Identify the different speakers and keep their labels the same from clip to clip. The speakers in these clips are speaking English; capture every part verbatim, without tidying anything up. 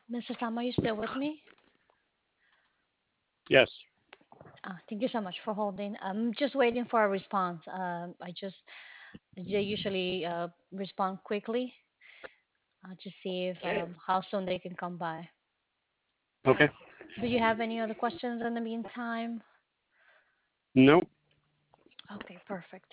Speaker 1: mister Tom, are you still with me?
Speaker 2: Yes.
Speaker 1: Ah, thank you so much for holding. I'm just waiting for a response. Um, I just they usually uh, respond quickly. I'll just see if um, how soon they can come by.
Speaker 2: Okay.
Speaker 1: Do you have any other questions in the meantime?
Speaker 2: Nope.
Speaker 1: Okay, perfect.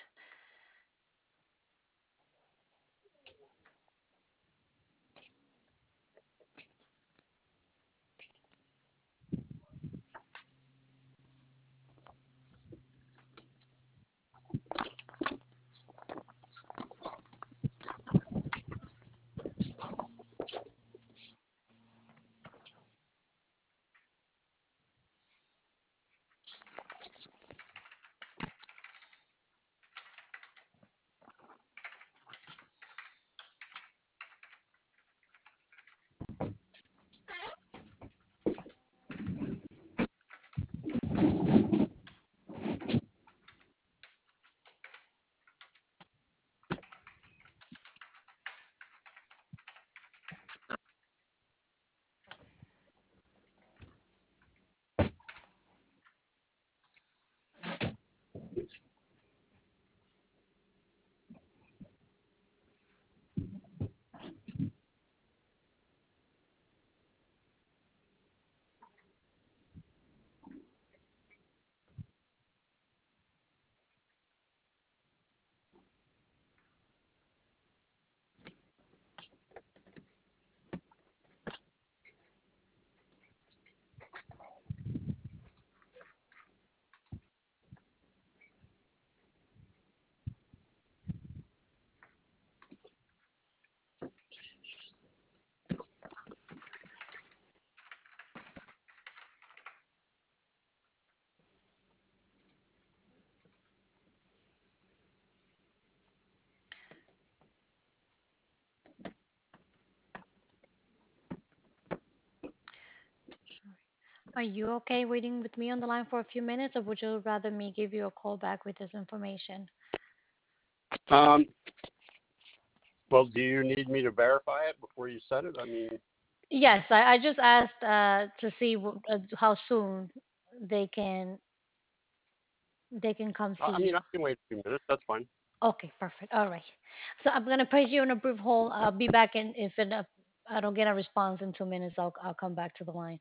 Speaker 1: Are you okay waiting with me on the line for a few minutes, or would you rather me give you a call back with this information?
Speaker 2: Um, well, do you need me to verify it before you set it? I mean,
Speaker 1: Yes, I, I just asked uh, to see w- uh, how soon they can they can come
Speaker 2: I
Speaker 1: see
Speaker 2: I mean,
Speaker 1: you.
Speaker 2: I can wait a few minutes. That's fine.
Speaker 1: Okay, perfect. All right. So I'm gonna place you on a brief hold. I'll be back in if it, uh, I don't get a response in two minutes. I'll I'll come back to the line.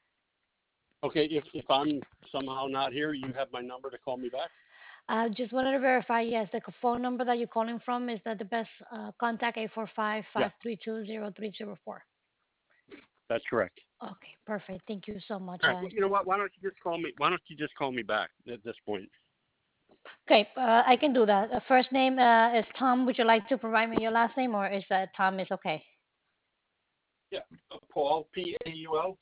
Speaker 2: Okay. If if I'm somehow not here, you have my number to call me back.
Speaker 1: I just wanted to verify. Yes, the c- phone number that you're calling from is that the best uh, contact eight four five,
Speaker 2: Yeah,
Speaker 1: five three two, zero three zero four.
Speaker 2: that's correct.
Speaker 1: Okay, perfect. Thank you so much.
Speaker 2: All right.
Speaker 1: Uh,
Speaker 2: Well, you know what? Why don't you just call me? Why don't you just call me back at this point?
Speaker 1: okay, uh, I can do that. Uh, first name uh, is Tom. Would you like to provide me your last name, or is that Tom is okay?
Speaker 2: Yeah. Uh, Paul, P A U L.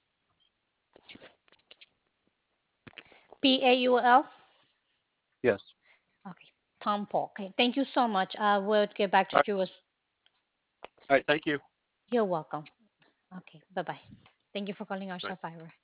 Speaker 1: P A U L.
Speaker 2: Yes.
Speaker 1: Okay, Tom Paul. Okay, thank you so much. I will get back
Speaker 2: All
Speaker 1: to
Speaker 2: right.
Speaker 1: you as
Speaker 2: All right. Thank you.
Speaker 1: you're welcome. Okay, bye bye. Thank you for calling our
Speaker 2: Bye.
Speaker 1: Sapphire.